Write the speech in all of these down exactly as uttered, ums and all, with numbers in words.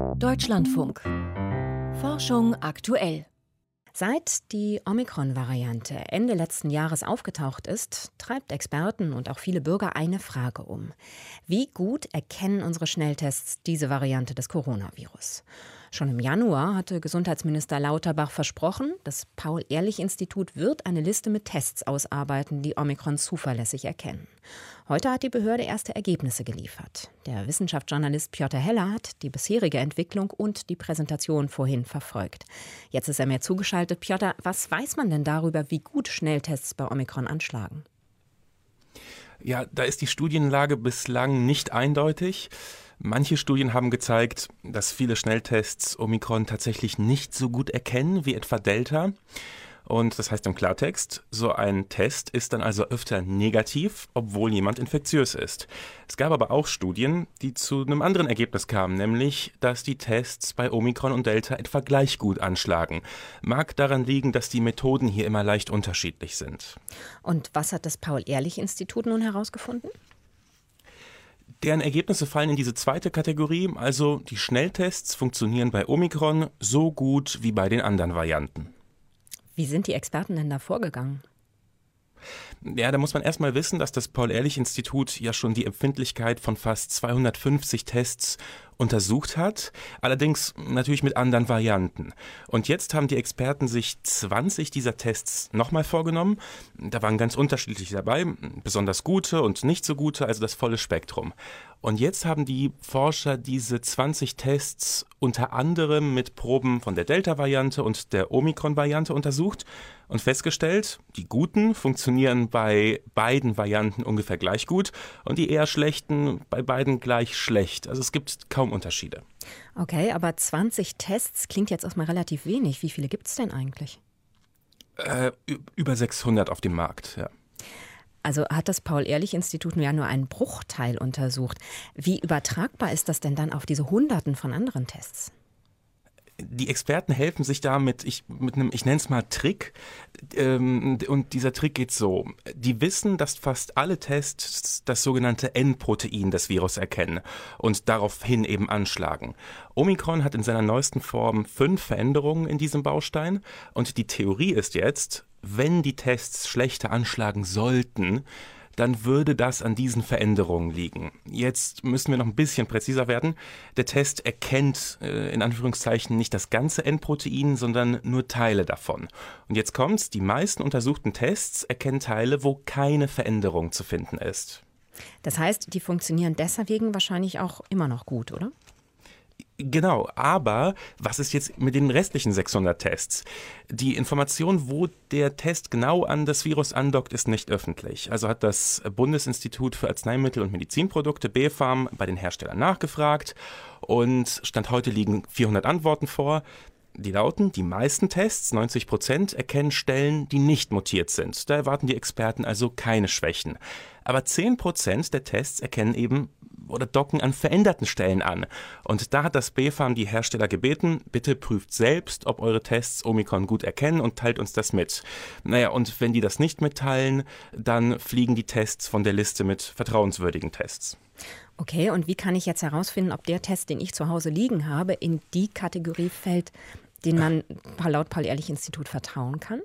Deutschlandfunk. Forschung aktuell. Seit die Omikron-Variante Ende letzten Jahres aufgetaucht ist, treibt Experten und auch viele Bürger eine Frage um. Wie gut erkennen unsere Schnelltests diese Variante des Coronavirus? Schon im Januar hatte Gesundheitsminister Lauterbach versprochen, das Paul-Ehrlich-Institut wird eine Liste mit Tests ausarbeiten, die Omikron zuverlässig erkennen. Heute hat die Behörde erste Ergebnisse geliefert. Der Wissenschaftsjournalist Piotr Heller hat die bisherige Entwicklung und die Präsentation vorhin verfolgt. Jetzt ist er mir zugeschaltet. Piotr, was weiß man denn darüber, wie gut Schnelltests bei Omikron anschlagen? Ja, da ist die Studienlage bislang nicht eindeutig. Manche Studien haben gezeigt, dass viele Schnelltests Omikron tatsächlich nicht so gut erkennen wie etwa Delta. Und das heißt im Klartext, so ein Test ist dann also öfter negativ, obwohl jemand infektiös ist. Es gab aber auch Studien, die zu einem anderen Ergebnis kamen, nämlich, dass die Tests bei Omikron und Delta etwa gleich gut anschlagen. Mag daran liegen, dass die Methoden hier immer leicht unterschiedlich sind. Und was hat das Paul-Ehrlich-Institut nun herausgefunden? Deren Ergebnisse fallen in diese zweite Kategorie, also die Schnelltests funktionieren bei Omikron so gut wie bei den anderen Varianten. Wie sind die Experten denn da vorgegangen? Ja, da muss man erstmal wissen, dass das Paul-Ehrlich-Institut ja schon die Empfindlichkeit von fast zweihundertfünfzig Tests untersucht hat, allerdings natürlich mit anderen Varianten. Und jetzt haben die Experten sich zwanzig dieser Tests nochmal vorgenommen. Da waren ganz unterschiedliche dabei, besonders gute und nicht so gute, also das volle Spektrum. Und jetzt haben die Forscher diese zwanzig Tests unter anderem mit Proben von der Delta-Variante und der Omikron-Variante untersucht und festgestellt, die guten funktionieren bei beiden Varianten ungefähr gleich gut und die eher schlechten bei beiden gleich schlecht. Also es gibt kaum Unterschiede. Okay, aber zwanzig Tests klingt jetzt erstmal relativ wenig. Wie viele gibt es denn eigentlich? Äh, über sechshundert auf dem Markt, ja. Also hat das Paul-Ehrlich-Institut ja nur einen Bruchteil untersucht. Wie übertragbar ist das denn dann auf diese Hunderten von anderen Tests? Die Experten helfen sich da mit, ich, mit einem, ich nenne es mal Trick. Ähm, und dieser Trick geht so. Die wissen, dass fast alle Tests das sogenannte N-Protein des Virus erkennen und daraufhin eben anschlagen. Omikron hat in seiner neuesten Form fünf Veränderungen in diesem Baustein. Und die Theorie ist jetzt, wenn die Tests schlechter anschlagen sollten, dann würde das an diesen Veränderungen liegen. Jetzt müssen wir noch ein bisschen präziser werden. Der Test erkennt äh, in Anführungszeichen nicht das ganze N-Protein, sondern nur Teile davon. Und jetzt kommt's, die meisten untersuchten Tests erkennen Teile, wo keine Veränderung zu finden ist. Das heißt, die funktionieren deswegen wahrscheinlich auch immer noch gut, oder? Genau, aber was ist jetzt mit den restlichen sechshundert Tests? Die Information, wo der Test genau an das Virus andockt, ist nicht öffentlich. Also hat das Bundesinstitut für Arzneimittel und Medizinprodukte B fArM bei den Herstellern nachgefragt und Stand heute liegen vierhundert Antworten vor. Die lauten, die meisten Tests, neunzig Prozent, erkennen Stellen, die nicht mutiert sind. Da erwarten die Experten also keine Schwächen. Aber zehn Prozent der Tests erkennen eben oder docken an veränderten Stellen an. Und da hat das B fArM die Hersteller gebeten, bitte prüft selbst, ob eure Tests Omikron gut erkennen und teilt uns das mit. Naja, und wenn die das nicht mitteilen, dann fliegen die Tests von der Liste mit vertrauenswürdigen Tests. Okay, und wie kann ich jetzt herausfinden, ob der Test, den ich zu Hause liegen habe, in die Kategorie fällt, den man laut Paul-Ehrlich-Institut vertrauen kann?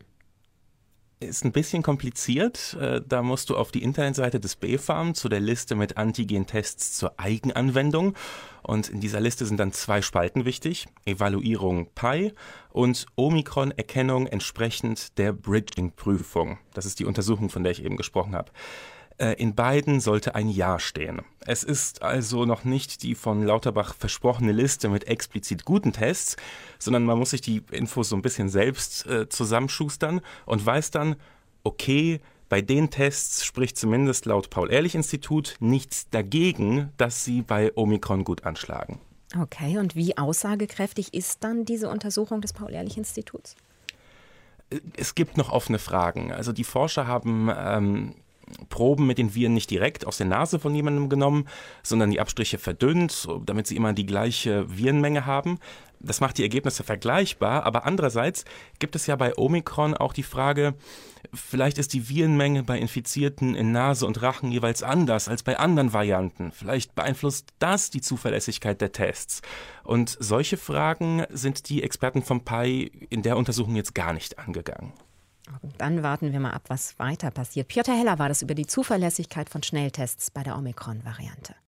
Ist ein bisschen kompliziert. Da musst du auf die Internetseite des B fArM zu der Liste mit Antigen-Tests zur Eigenanwendung. Und in dieser Liste sind dann zwei Spalten wichtig. Evaluierung P I und Omikron-Erkennung entsprechend der Bridging-Prüfung. Das ist die Untersuchung, von der ich eben gesprochen habe. In beiden sollte ein Ja stehen. Es ist also noch nicht die von Lauterbach versprochene Liste mit explizit guten Tests, sondern man muss sich die Infos so ein bisschen selbst äh, zusammenschustern und weiß dann, okay, bei den Tests spricht zumindest laut Paul-Ehrlich-Institut nichts dagegen, dass sie bei Omikron gut anschlagen. Okay, und wie aussagekräftig ist dann diese Untersuchung des Paul-Ehrlich-Instituts? Es gibt noch offene Fragen. Also die Forscher haben ähm, Proben mit den Viren nicht direkt aus der Nase von jemandem genommen, sondern die Abstriche verdünnt, damit sie immer die gleiche Virenmenge haben. Das macht die Ergebnisse vergleichbar, aber andererseits gibt es ja bei Omikron auch die Frage, vielleicht ist die Virenmenge bei Infizierten in Nase und Rachen jeweils anders als bei anderen Varianten. Vielleicht beeinflusst das die Zuverlässigkeit der Tests. Und solche Fragen sind die Experten vom P I in der Untersuchung jetzt gar nicht angegangen. Dann warten wir mal ab, was weiter passiert. Piotr Heller war das über die Zuverlässigkeit von Schnelltests bei der Omikron-Variante.